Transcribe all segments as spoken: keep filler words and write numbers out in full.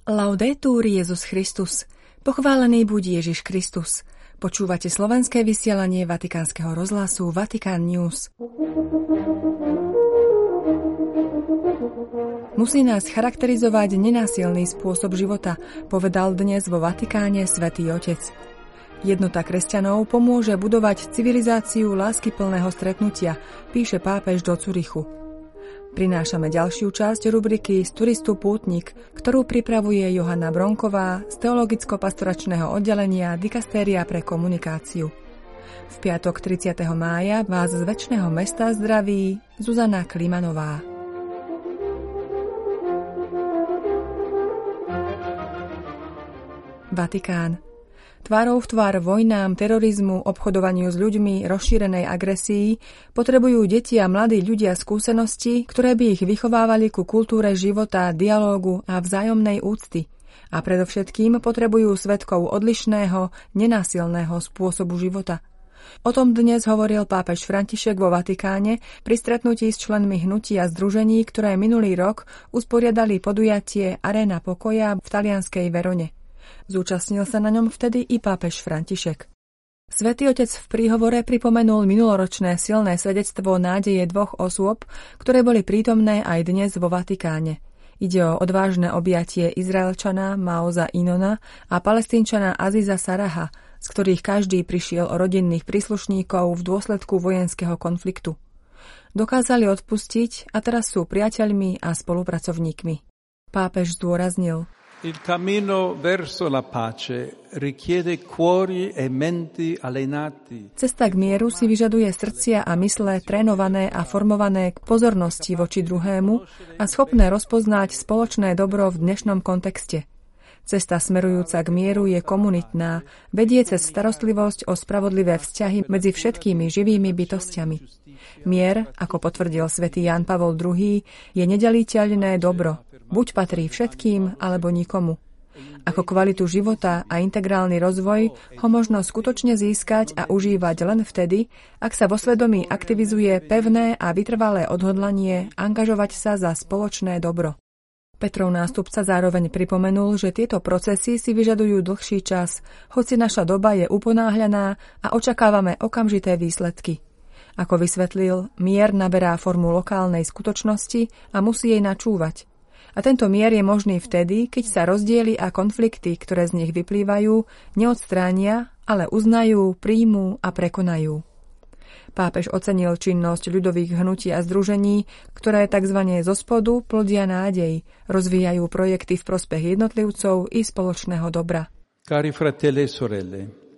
Laudetur Jesus Christus. Pochválený buď Ježiš Kristus. Počúvate slovenské vysielanie Vatikánskeho rozhlasu Vatikán News. Musí nás charakterizovať nenásilný spôsob života, povedal dnes vo Vatikáne Svätý Otec. Jednota kresťanov pomôže budovať civilizáciu láskyplného stretnutia, píše pápež do Curychu. Prinášame ďalšiu časť rubriky Z turistu pútnik, ktorú pripravuje Johana Bronková z teologicko-pastoračného oddelenia Dikastéria pre komunikáciu. V piatok tridsiateho mája vás z večného mesta zdraví Zuzana Klimanová. Vatikán. Tvárou v tvár vojnám, terorizmu, obchodovaniu s ľuďmi, rozšírenej agresii potrebujú deti a mladí ľudia skúsenosti, ktoré by ich vychovávali ku kultúre života, dialógu a vzájomnej úcty. A predovšetkým potrebujú svedkov odlišného, nenásilného spôsobu života. O tom dnes hovoril pápež František vo Vatikáne pri stretnutí s členmi hnutia združení, ktoré minulý rok usporiadali podujatie Arena pokoja v talianskej Verone. Zúčastnil sa na ňom vtedy i pápež František. Svätý Otec v príhovore pripomenul minuloročné silné svedectvo nádeje dvoch osôb, ktoré boli prítomné aj dnes vo Vatikáne. Ide o odvážne objatie Izraelčana Maoza Inona a Palestínčana Aziza Saraha, z ktorých každý prišiel o rodinných príslušníkov v dôsledku vojenského konfliktu. Dokázali odpustiť a teraz sú priateľmi a spolupracovníkmi. Pápež zdôraznil: Il cammino verso la pace richiede cuori e menti allenati. Cesta k mieru si vyžaduje srdcia a mysle trénované a formované k pozornosti voči druhému a schopné rozpoznať spoločné dobro v dnešnom kontexte. Cesta smerujúca k mieru je komunitná, vedie cez starostlivosť o spravodlivé vzťahy medzi všetkými živými bytosťami. Mier, ako potvrdil svätý Ján Pavol druhý, je nedeliteľné dobro. Buď patrí všetkým, alebo nikomu. Ako kvalitu života a integrálny rozvoj ho možno skutočne získať a užívať len vtedy, ak sa vo svedomí aktivizuje pevné a vytrvalé odhodlanie angažovať sa za spoločné dobro. Petrov nástupca zároveň pripomenul, že tieto procesy si vyžadujú dlhší čas, hoci naša doba je uponáhľaná a očakávame okamžité výsledky. Ako vysvetlil, mier naberá formu lokálnej skutočnosti a musí jej načúvať. A tento mier je možný vtedy, keď sa rozdiely a konflikty, ktoré z nich vyplývajú, neodstránia, ale uznajú, príjmú a prekonajú. Pápež ocenil činnosť ľudových hnutí a združení, ktoré tzv. Zo spodu plodia nádej, rozvíjajú projekty v prospech jednotlivcov i spoločného dobra. Cari fratelli e sorelle,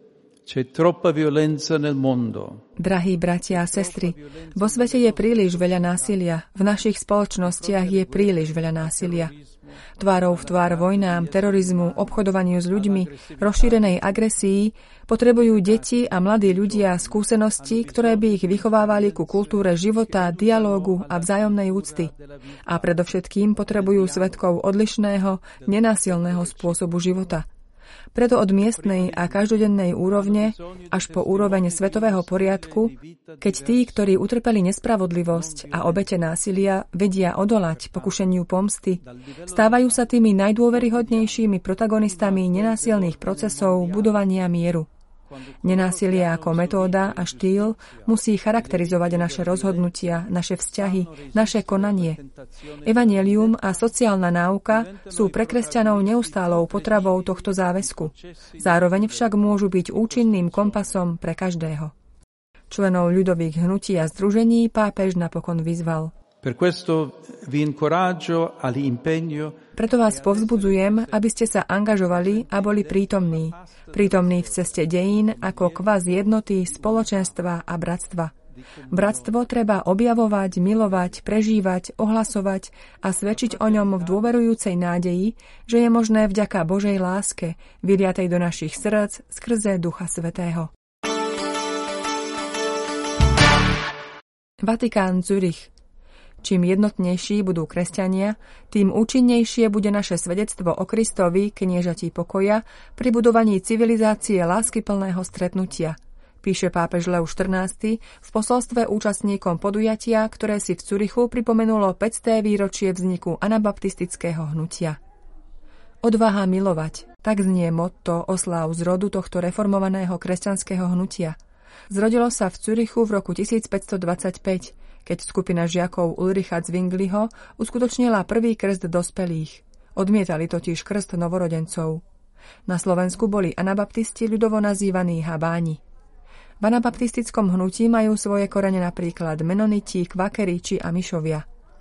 c'è troppa violenza nel mondo. Drahí bratia a sestry, vo svete je príliš veľa násilia, v našich spoločnostiach je príliš veľa násilia. Tvárou v tvár vojnám, terorizmu, obchodovaniu s ľuďmi, rozšírenej agresii potrebujú deti a mladí ľudia skúsenosti, ktoré by ich vychovávali ku kultúre života, dialógu a vzájomnej úcty. A predovšetkým potrebujú svedkov odlišného, nenásilného spôsobu života. Preto od miestnej a každodennej úrovne až po úroveň svetového poriadku, keď tí, ktorí utrpeli nespravodlivosť a obete násilia, vedia odolať pokušeniu pomsty, stávajú sa tými najdôveryhodnejšími protagonistami nenásilných procesov budovania mieru. Nenásilie ako metóda a štýl musí charakterizovať naše rozhodnutia, naše vzťahy, naše konanie. Evanjelium a sociálna náuka sú pre kresťanov neustálou potravou tohto záväzku. Zároveň však môžu byť účinným kompasom pre každého. Členov ľudových hnutí a združení pápež napokon vyzval: Preto vás povzbudzujem, aby ste sa angažovali a boli prítomní. Prítomní v ceste dejín ako kvas jednoty, spoločenstva a bratstva. Bratstvo treba objavovať, milovať, prežívať, ohlasovať a svedčiť o ňom v dôverujúcej nádeji, že je možné vďaka Božej láske, vyliatej do našich srdc skrze Ducha Svätého. Vatikán, Zürich. Čím jednotnejší budú kresťania, tým účinnejšie bude naše svedectvo o Kristovi, kniežatí pokoja, pri budovaní civilizácie láskyplného stretnutia, píše pápež Lev štrnásty v posolstve účastníkom podujatia, ktoré si v Curychu pripomenulo päťsté výročie vzniku anabaptistického hnutia. Odvaha milovať, tak znie motto osláv z rodu tohto reformovaného kresťanského hnutia. Zrodilo sa v Zürichu v roku tisícpäťstodvadsaťpäť, keď skupina žiakov Ulricha Zwingliho uskutočnila prvý krst dospelých. Odmietali totiž krst novorodencov. Na Slovensku boli anabaptisti, ľudovo nazývaní habáni. V anabaptistickom hnutí majú svoje korene napríklad menoniti, kvakeri či amišovia.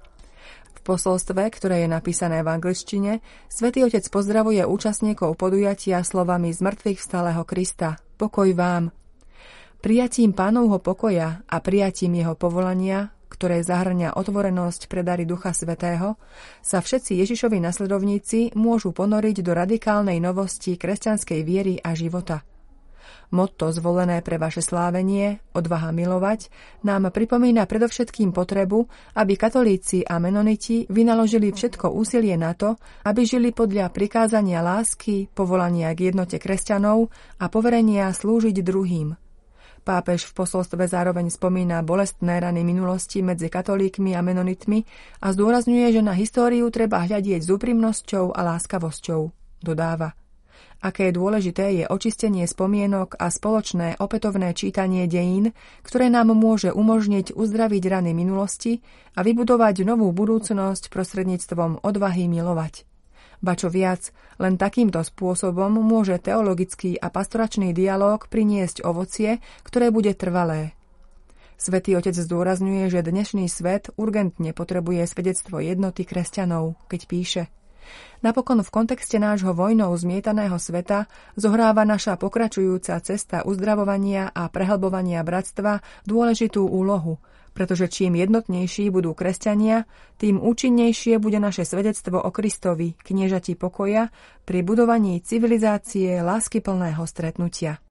V posolstve, ktoré je napísané v angličtine, Svätý Otec pozdravuje účastníkov podujatia slovami z mŕtvych vstalého Krista: Pokoj vám. Prijatím Pánovho pokoja a prijatím jeho povolania, ktoré zahŕňa otvorenosť pre dary Ducha Svätého, sa všetci Ježišovi nasledovníci môžu ponoriť do radikálnej novosti kresťanskej viery a života. Motto zvolené pre vaše slávenie, odvaha milovať, nám pripomína predovšetkým potrebu, aby katolíci a menoniti vynaložili všetko úsilie na to, aby žili podľa prikázania lásky, povolania k jednote kresťanov a poverenia slúžiť druhým. Pápež v posolstve zároveň spomína bolestné rany minulosti medzi katolíkmi a menonitmi a zdôrazňuje, že na históriu treba hľadieť s úprimnosťou a láskavosťou. Dodáva: Aké dôležité je očistenie spomienok a spoločné opätovné čítanie dejín, ktoré nám môže umožniť uzdraviť rany minulosti a vybudovať novú budúcnosť prostredníctvom odvahy milovať. Ba čo viac, len takýmto spôsobom môže teologický a pastoračný dialóg priniesť ovocie, ktoré bude trvalé. Svätý Otec zdôrazňuje, že dnešný svet urgentne potrebuje svedectvo jednoty kresťanov, keď píše: Napokon v kontexte nášho vojnou zmietaného sveta zohráva naša pokračujúca cesta uzdravovania a prehlbovania bratstva dôležitú úlohu, pretože čím jednotnejší budú kresťania, tým účinnejšie bude naše svedectvo o Kristovi, kniežati pokoja, pri budovaní civilizácie láskyplného stretnutia.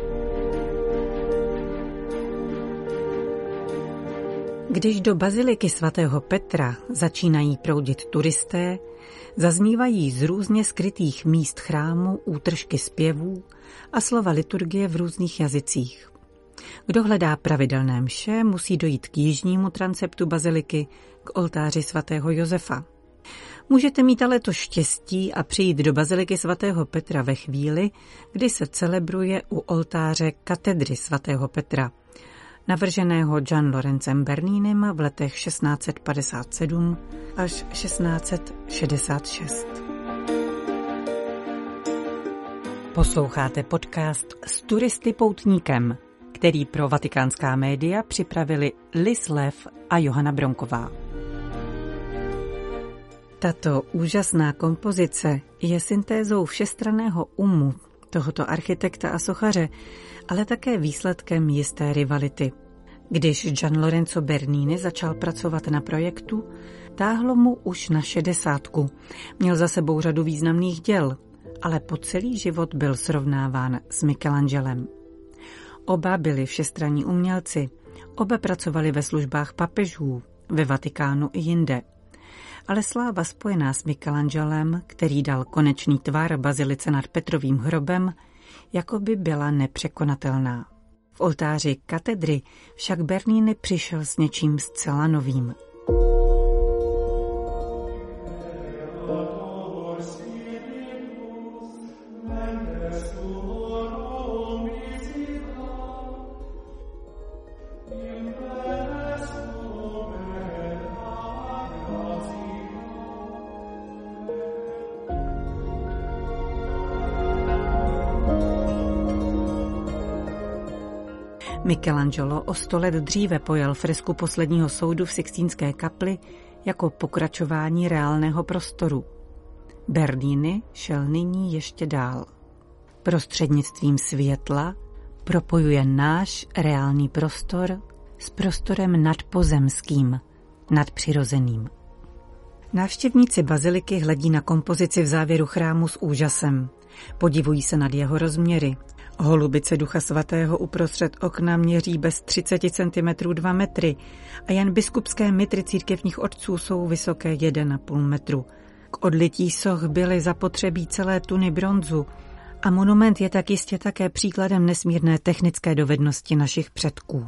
Když do baziliky svatého Petra začínají proudit turisté, zaznívají z různě skrytých míst chrámu útržky zpěvů a slova liturgie v různých jazycích. Kdo hledá pravidelné mše, musí dojít k jižnímu transeptu baziliky, k oltáři svatého Josefa. Můžete mít ale to štěstí a přijít do baziliky svatého Petra ve chvíli, kdy se celebruje u oltáře katedry svatého Petra, navrženého Gian Lorencem Berninem v letech šestnáct set padesát sedm až šestnáct set šedesát šest. Posloucháte podcast S turisty poutníkem, který pro vatikánská média připravili Liz Lev a Johana Bronková. Tato úžasná kompozice je syntézou všestranného umu tohoto architekta a sochaře, ale také výsledkem jisté rivality. Když Gian Lorenzo Bernini začal pracovat na projektu, táhlo mu už na šedesátku. Měl za sebou řadu významných děl, ale po celý život byl srovnáván s Michelangelem. Oba byli všestranní umělci, oba pracovali ve službách papežů, ve Vatikánu i jinde. Ale sláva spojená s Michelangelem, který dal konečný tvar bazilice nad Petrovým hrobem, jakoby byla nepřekonatelná. V oltáři katedry však Bernini přišel s něčím zcela novým. Michelangelo o sto let dříve pojal fresku posledního soudu v Sixtínské kapli jako pokračování reálného prostoru. Bernini šel nyní ještě dál. Prostřednictvím světla propojuje náš reálný prostor s prostorem nadpozemským, nadpřirozeným. Návštěvníci baziliky hledí na kompozici v závěru chrámu s úžasem. Podivují se nad jeho rozměry. Holubice Ducha Svatého uprostřed okna měří bez třicet centimetrů dva metry a jen biskupské mitry církevních otců jsou vysoké jeden a půl metru. K odlití soch byly zapotřebí celé tuny bronzu a monument je tak jistě také příkladem nesmírné technické dovednosti našich předků.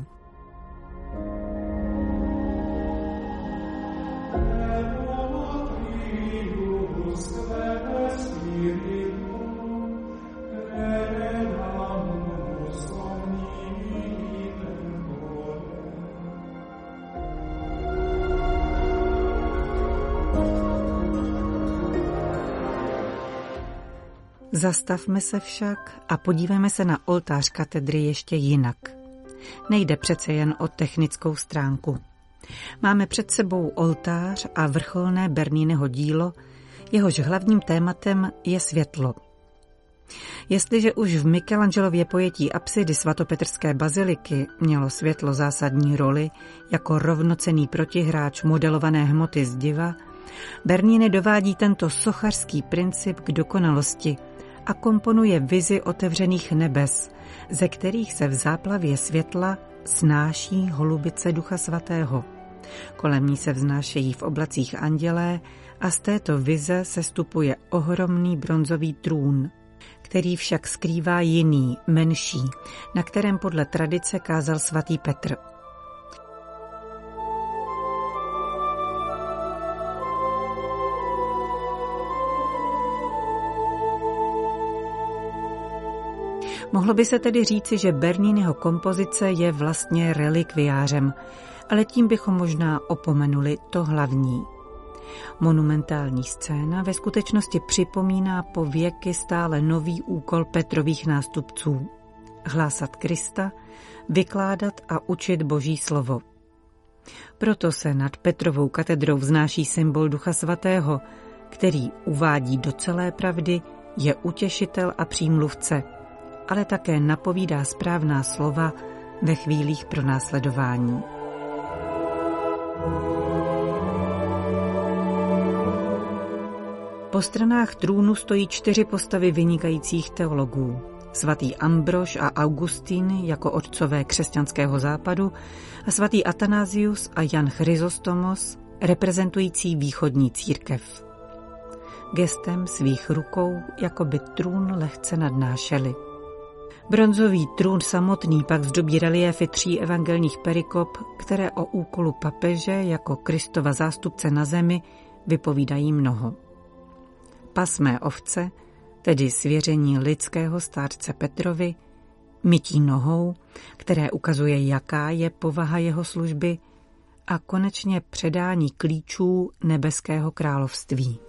Zastavme se však a podívejme se na oltář katedry ještě jinak. Nejde přece jen o technickou stránku. Máme před sebou oltář a vrcholné Berniniho dílo, jehož hlavním tématem je světlo. Jestliže už v Michelangelově pojetí apsidy svatopetrské baziliky mělo světlo zásadní roli jako rovnocenný protihráč modelované hmoty zdiva, Bernini dovádí tento sochařský princip k dokonalosti a komponuje vizi otevřených nebes, ze kterých se v záplavě světla snáší holubice Ducha Svatého. Kolem ní se vznášejí v oblacích andělé a z této vize sestupuje ohromný bronzový trůn, který však skrývá jiný, menší, na kterém podle tradice kázal svatý Petr. Mohlo by se tedy říci, že Berniniho kompozice je vlastně relikviářem, ale tím bychom možná opomenuli to hlavní. Monumentální scéna ve skutečnosti připomíná po věky stále nový úkol Petrových nástupců. Hlásat Krista, vykládat a učit Boží slovo. Proto se nad Petrovou katedrou vznáší symbol Ducha Svatého, který uvádí do celé pravdy, je utěšitel a přímluvce, ale také napovídá správná slova ve chvílích pronásledování. Po stranách trůnu stojí čtyři postavy vynikajících teologů. Svatý Ambrož a Augustín jako otcové křesťanského západu a svatý Atanázius a Jan Chryzostomos reprezentující východní církev. Gestem svých rukou jako by trůn lehce nadnášeli. Bronzový trůn samotný pak zdobí reliéfy tří evangelních perikop, které o úkolu papeže jako Kristova zástupce na zemi vypovídají mnoho. Pasmé ovce, tedy svěření lidského stárce Petrovi, mytí nohou, které ukazuje, jaká je povaha jeho služby, a konečně předání klíčů nebeského království.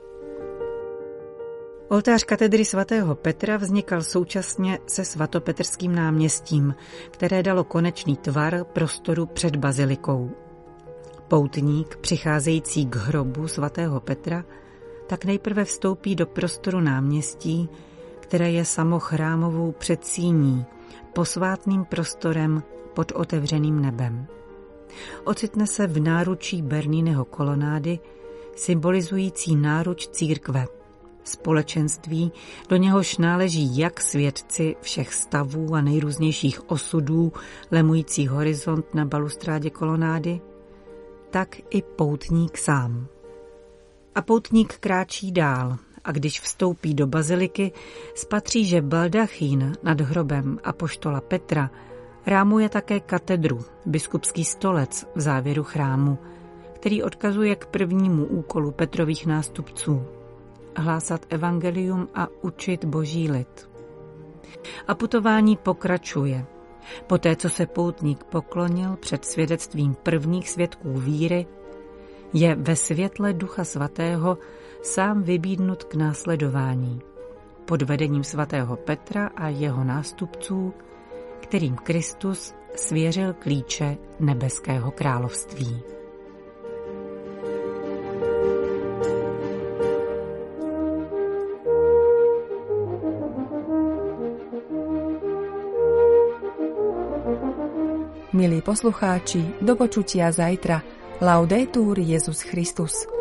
Oltář katedry svatého Petra vznikal současně se svatopetrským náměstím, které dalo konečný tvar prostoru před bazilikou. Poutník, přicházející k hrobu svatého Petra, tak nejprve vstoupí do prostoru náměstí, které je samo chrámovou předsíní, posvátným prostorem pod otevřeným nebem. Ocitne se v náručí Berniniho kolonády, symbolizující náruč církve, společenství, do něhož náleží jak svědci všech stavů a nejrůznějších osudů lemující horizont na balustrádě kolonády, tak i poutník sám. A poutník kráčí dál a když vstoupí do baziliky, spatří, že baldachín nad hrobem apoštola Petra rámuje také katedru, biskupský stolec v závěru chrámu, který odkazuje k prvnímu úkolu Petrových nástupců – hlásat evangelium a učit Boží lid. A putování pokračuje. Poté, co se poutník poklonil před svědectvím prvních svědků víry, je ve světle Ducha Svatého sám vybídnut k následování pod vedením svatého Petra a jeho nástupců, kterým Kristus svěřil klíče nebeského království. Milí poslucháči, do počutia zajtra. Laudetur Jesus Christus.